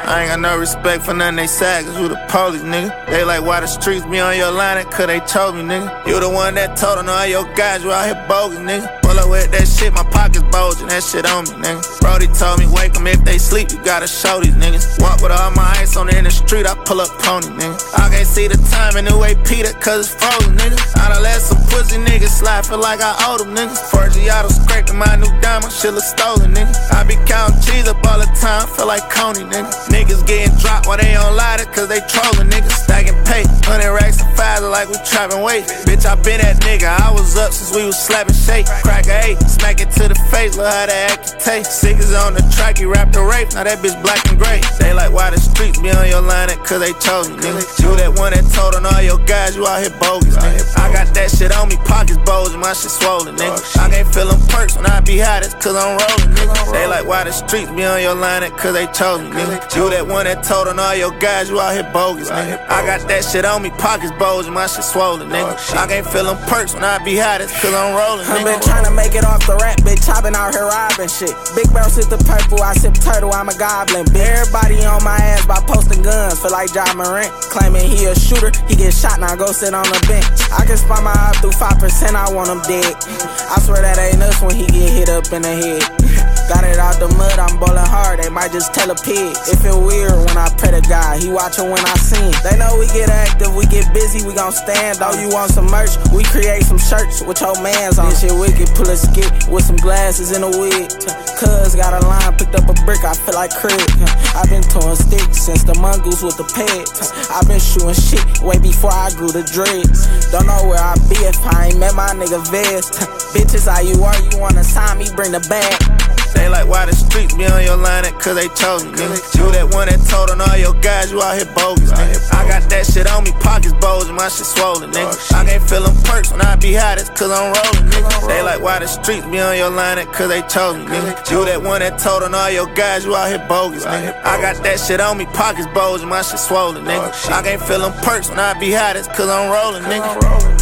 I ain't got no respect for none they saggers who the police, nigga. They like, why the streets be on your line? Cause they told me, nigga. You the one that told on all your guys, you out here bogus, nigga. Pull up with that shit, my pockets bulging, that shit on me, nigga. Brody told me, wake them if they sleep, you gotta show these niggas. Walk with all my ice on in the street, I pull up pony, nigga. I can't see the time in the way Peter, cause it's frozen, nigga. I done let some pussy niggas slide, feel like I owe them, niggas. Forgiato scraping my new diamond, shit look stolen, nigga. I be counting cheese up all the time, feel like Coney, nigga. Niggas getting dropped while they on ladder, cause they trolling, niggas. Stacking pay, 100 racks of fives like we trapping weight. Bitch, I been that nigga, I was up since we was slapping shake. Crack a 8, smack it to the face, look how that act can taste. Sickers on the track, he rapped the rape, now that bitch black and gray. They like, why the streets be on your line, cause they chose me, nigga. You that one that told on all your guys, you out here bogus, nigga. I got that shit on me, pockets bulging, my shit swollen, nigga. I can't feel them perks when I be high, that's cause I'm rolling, nigga. They like, why the streets be on your line, cause they chose me, nigga. You that one that told on all your guys, you out here bogus, nigga. I got that shit on me, pockets bulging, my shit swollen, nigga. I can't feel them perks when I be high, that's cause I'm rolling, nigga. I been tryna make it off the rap, bitch, I been out here robbing shit. Big barrel sip the purple, I sip turtle, I'm a goblin, bitch. Everybody on my ass by posting guns, feel like Ja Morant. Claiming he a shooter, he get shot, now go sit on the bench. I can spot my eye through 5%, I want him dead. I swear that ain't us when he get hit up in the head. Got it out the mud, I'm ballin' hard, they might just tell a pig. It feel weird when I pray to God, he watchin' when I sing. They know we get active, we get busy, we gon' stand. Oh, you want some merch? We create some shirts with your mans on. This shit wicked, pull a skit with some glasses and a wig. Cuz got a line, picked up a brick, I feel like Craig. I been throwing sticks since the mongoose with the pets. I been shooting shit way before I grew the dreads. Don't know where I be if I ain't met my nigga Vez. Bitches, how you are, you wanna sign me, bring the bag. They like, why the streets be on your line, cause they chose me, nigga. You that one that told on all your guys, you out here bogus, nigga. I got that shit on me, pockets bulging, my shit swollen, nigga. I can't feel them perks when I be high, that's cause I'm rolling, nigga. They like, why the streets be on your line, cause they chose me, nigga. You that one that told on all your guys, you out here bogus, nigga. I got that shit on me, pockets bulging, my shit swollen, nigga. I can't feel them perks when I be high, that's cause I'm rolling, nigga.